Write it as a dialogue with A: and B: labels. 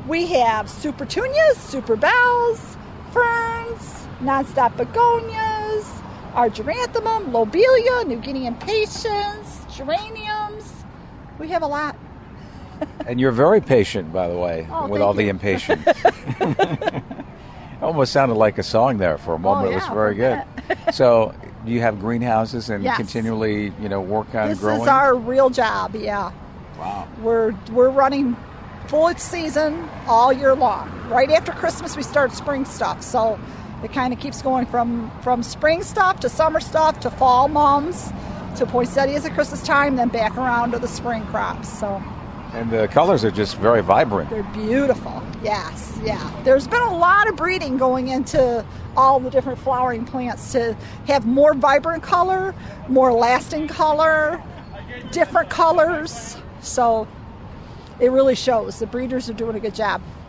A: We have super petunias, super bells, ferns, nonstop begonias, our geranthemum, lobelia, New Guinea impatiens, geraniums. We have a lot.
B: And you're very patient, by the way, with all the impatience. Almost sounded like a song there for a moment. It was very good. So you have greenhouses and continually, work on growing?
A: This is our real job, yeah.
B: Wow.
A: We're running full season all year long. Right after Christmas, we start spring stuff. So it kind of keeps going from spring stuff to summer stuff to fall mums to poinsettias at Christmas time, then back around to the spring crops. So.
B: And the colors are just very vibrant.
A: They're beautiful. Yes, yeah. There's been a lot of breeding going into all the different flowering plants to have more vibrant color, more lasting color, different colors. So it really shows. The breeders are doing a good job.